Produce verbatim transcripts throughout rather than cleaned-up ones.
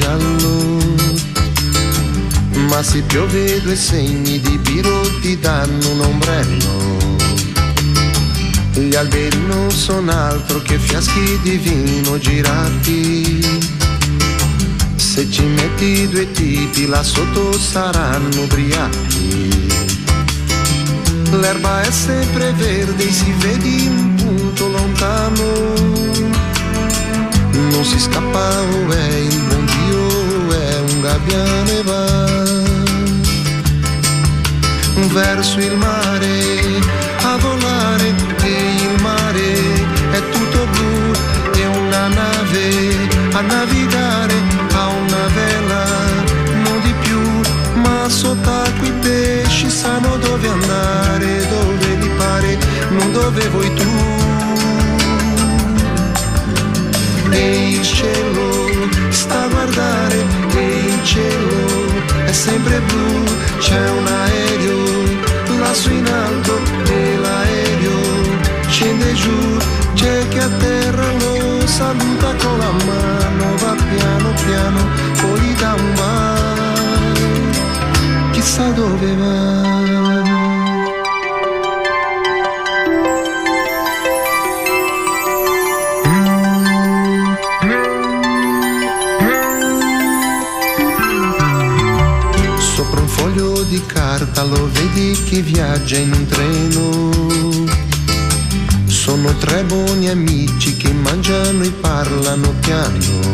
giallo, ma se piove due segni di biro ti danno un ombrello. Gli alberi non sono altro che fiaschi di vino girati. Se ci metti due tipi là sotto saranno ubriachi. L'erba è sempre verde, si vede un punto lontano. Non si scappa, oh, è il buon Dio, è un gabbiano va verso il mare a volare, e il mare è tutto blu, e una nave a navigare a una vela, non di più, ma sott'acqua i pesci sanno dove andare, dove gli pare, non dove vuoi tu. E il cielo sta a guardare, e il cielo è sempre blu, c'è un aereo lassù in alto e l'aereo scende giù, c'è che a terra lo saluta con la mano, va piano piano, poi gli dà un bacio, chissà dove va. Di carta lo vedi che viaggia in un treno, sono tre buoni amici che mangiano e parlano piano.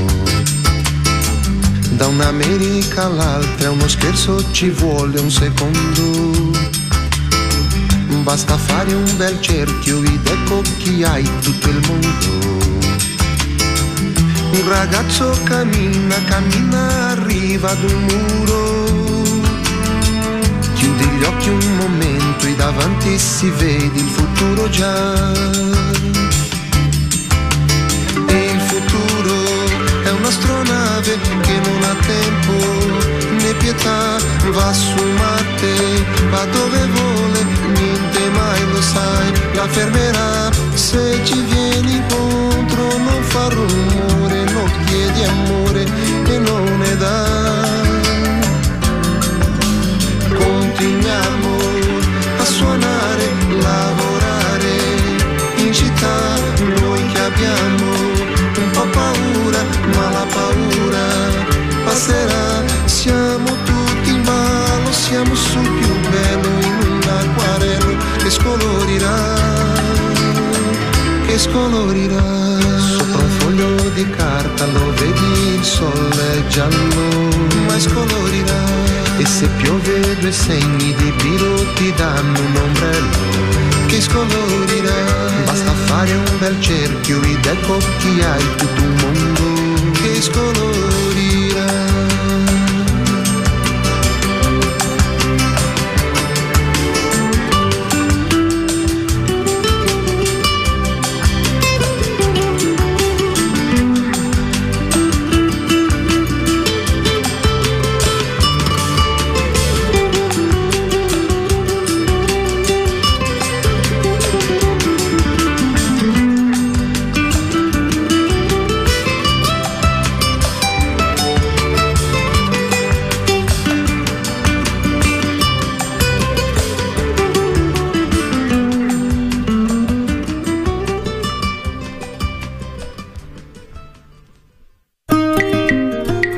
Da un'America all'altra uno scherzo ci vuole un secondo, basta fare un bel cerchio ed ecco chi hai tutto il mondo. Un ragazzo cammina, cammina, arriva ad un muro, chiudi gli occhi un momento e davanti si vede il futuro già. E il futuro è un'astronave che non ha tempo né pietà, va su Marte, va dove vuole, niente mai lo sai, la fermerà. Se ci vieni incontro non fa rumore, non chiedi amore e non ne dà. Continuiamo a suonare, lavorare in città, noi che abbiamo un po' paura, ma la paura passerà. Siamo tutti in ballo, siamo sul più bello, in un acquarello che scolorirà, che scolorirà. Sopra un foglio di carta lo vedi, il sole è giallo, ma scolorirà. E se piove due segni di biro ti danno un ombrello che scolorirà. Basta fare un bel cerchio ed ecco chi hai tutto un mondo che scolorirà.